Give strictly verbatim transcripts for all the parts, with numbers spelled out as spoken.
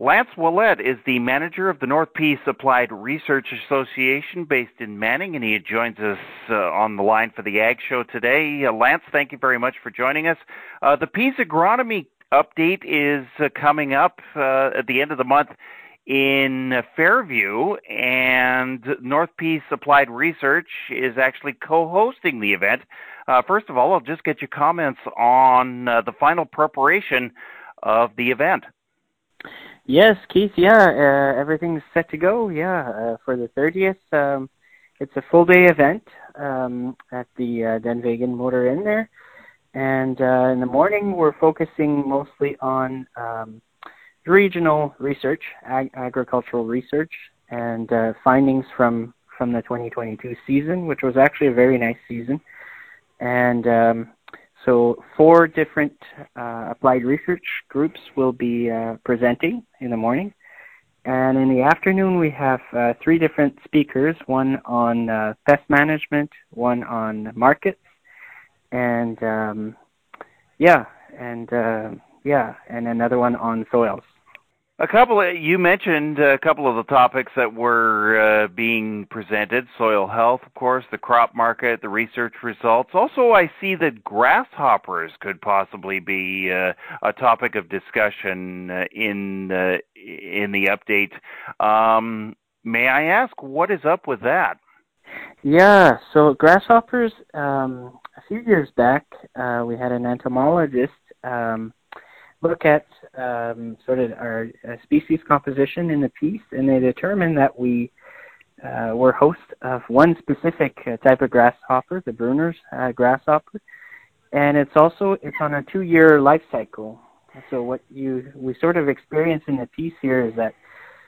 Lance Ouellette is the manager of the North Peace Applied Research Association based in Manning, and he joins us uh, on the line for the Ag Show today. Uh, Lance, thank you very much for joining us. Uh, the Peace Agronomy update is uh, coming up uh, at the end of the month in uh, Fairview, and North Peace Applied Research is actually co-hosting the event. Uh, first of all, I'll just get your comments on uh, the final preparation of the event. Yes, Keith, yeah, uh, everything's set to go, yeah, uh, for the thirtieth. Um, it's a full-day event um, at the uh, Dunvegan Motor Inn there. And uh, in the morning, we're focusing mostly on um, regional research, ag- agricultural research, and uh, findings from, from the twenty twenty-two season, which was actually a very nice season. And um, so four different uh, applied research groups will be uh, presenting in the morning. And in the afternoon, we have uh, three different speakers, one on uh, pest management, one on markets, and um, yeah, and uh, yeah, and another one on soils. A couple of, you mentioned a couple of the topics that were uh, being presented: soil health, of course, the crop market, the research results. Also, I see that grasshoppers could possibly be uh, a topic of discussion uh, in uh, in the update. Um, may I ask what is up with that? Yeah, so grasshoppers. Um, a few years back, uh, we had an entomologist Um, look at um, sort of our uh, species composition in the piece, and they determined that we uh, were hosts of one specific uh, type of grasshopper, the Brunner's uh, grasshopper, and it's also it's on a two-year life cycle. So what you we sort of experience in the piece here is that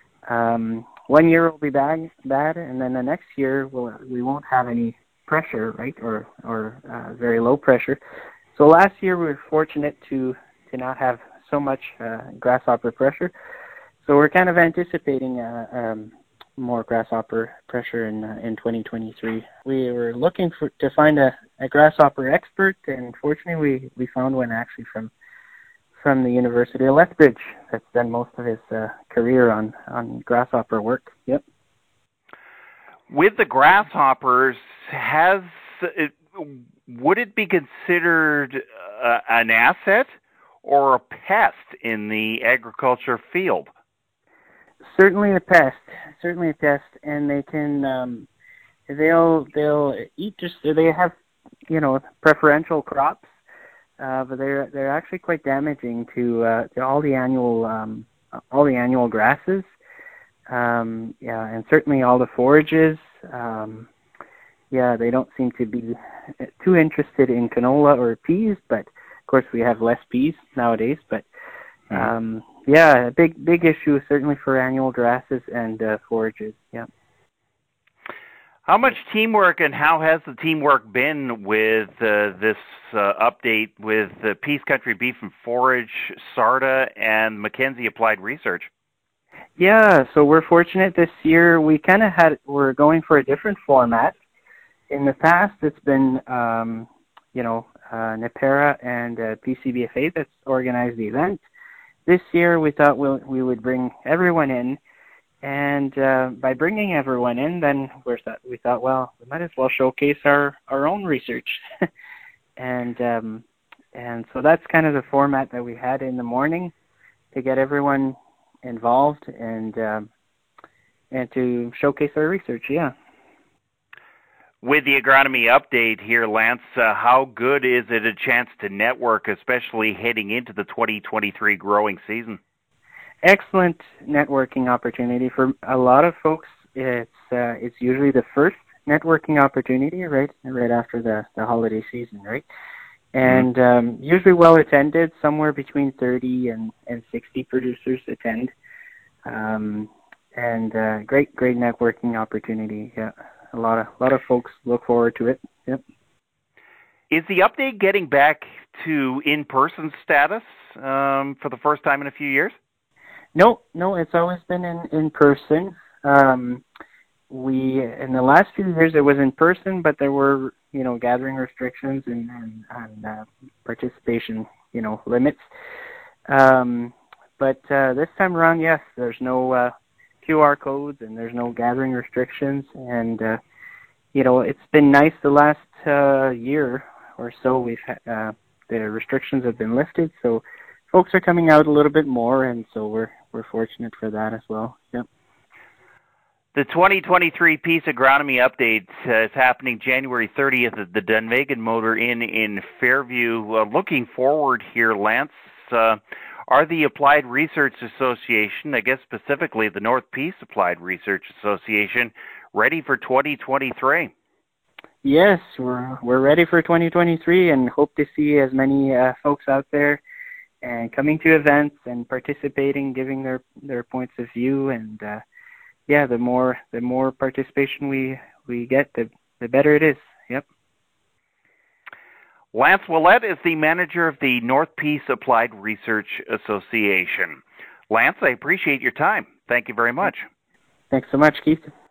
um, one year will be bad, bad, and then the next year we'll, we won't have any pressure, right, or or uh, very low pressure. So last year we were fortunate to to not have so much uh, grasshopper pressure. So we're kind of anticipating uh, um, more grasshopper pressure in uh, in twenty twenty-three. We were looking for to find a, a grasshopper expert, and fortunately we, we found one actually from from the University of Lethbridge that's done most of his uh, career on, on grasshopper work. Yep. With the grasshoppers, has it, would it be considered uh, an asset or a pest in the agriculture field? Certainly a pest. Certainly a pest, and they can um, they'll they'll eat just they have you know preferential crops, uh, but they're they're actually quite damaging to uh, to all the annual um, all the annual grasses. Um, yeah, and certainly all the forages. Um, yeah, they don't seem to be too interested in canola or peas, but of course we have less peas nowadays. But um, yeah, a big big issue certainly for annual grasses and uh, forages. Yeah. How much teamwork and how has the teamwork been with uh, this uh, update with uh, Peace Country Beef and Forage, SARTA, and Mackenzie Applied Research? Yeah, so we're fortunate this year. We kind of had, we're going for a different format. In the past, it's been, um, you know, uh, NAPERA and uh, P C B F A that's organized the event. This year, we thought we'll, we would bring everyone in. And uh, by bringing everyone in, then we're th- we thought, well, we might as well showcase our, our own research. and um, and so that's kind of the format that we had in the morning to get everyone involved and um, and to showcase our research, yeah. With the agronomy update here, Lance, uh, how good is it a chance to network, especially heading into the twenty twenty-three growing season? Excellent networking opportunity for a lot of folks. It's uh, it's usually the first networking opportunity, right, right after the, the holiday season, right? And um, usually well attended. Somewhere between thirty and, and sixty producers attend, um, and uh, great great networking opportunity. Yeah, a lot of a lot of folks look forward to it. Yep. Is the update getting back to in-person status um, for the first time in a few years? No, no, it's always been in, in person. Um, we, in the last few years, it was in person, but there were, you know, gathering restrictions and, and, and uh, participation, you know, limits. Um, But uh, this time around, yes, there's no uh, Q R codes and there's no gathering restrictions. And, uh, you know, it's been nice the last uh, year or so. We've had, uh, the restrictions have been lifted, so folks are coming out a little bit more, and so we're we're fortunate for that as well. Yep. The twenty twenty-three Peace Agronomy Update uh, is happening January thirtieth at the Dunvegan Motor Inn in Fairview. Uh, looking forward here, Lance, uh, are the Applied Research Association, I guess specifically the North Peace Applied Research Association, ready for twenty twenty-three? Yes, we're we're ready for twenty twenty-three and hope to see as many uh, folks out there and coming to events and participating, giving their, their points of view. And uh, yeah, the more the more participation we we get, the the better it is. Yep. Lance Ouellette is the manager of the North Peace Applied Research Association. Lance, I appreciate your time. Thank you very much. Thanks so much, Keith.